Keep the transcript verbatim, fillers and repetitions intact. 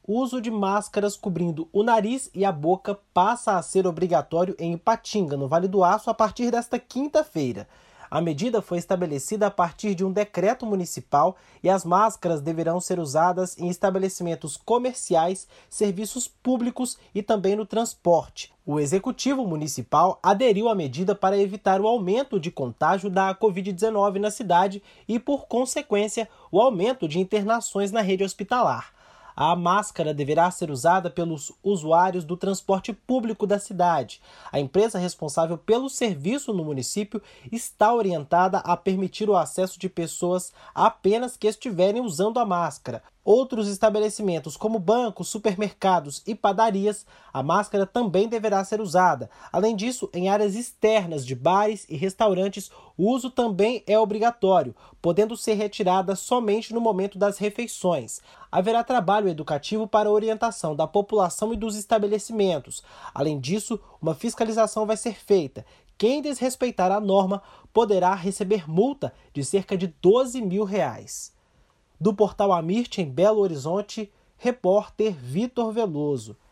uso de máscaras cobrindo o nariz e a boca passa a ser obrigatório em Ipatinga, no Vale do Aço, a partir desta quinta-feira. A medida foi estabelecida a partir de um decreto municipal e as máscaras deverão ser usadas em estabelecimentos comerciais, serviços públicos e também no transporte. O executivo municipal aderiu à medida para evitar o aumento de contágio da covid dezenove na cidade e, por consequência, o aumento de internações na rede hospitalar. A máscara deverá ser usada pelos usuários do transporte público da cidade. A empresa responsável pelo serviço no município está orientada a permitir o acesso de pessoas apenas que estiverem usando a máscara. Outros estabelecimentos, como bancos, supermercados e padarias, a máscara também deverá ser usada. Além disso, em áreas externas de bares e restaurantes, o uso também é obrigatório, podendo ser retirada somente no momento das refeições. Haverá trabalho educativo para a orientação da população e dos estabelecimentos. Além disso, uma fiscalização vai ser feita. Quem desrespeitar a norma poderá receber multa de cerca de doze mil reais. Do portal Amirte, em Belo Horizonte, repórter Vitor Veloso.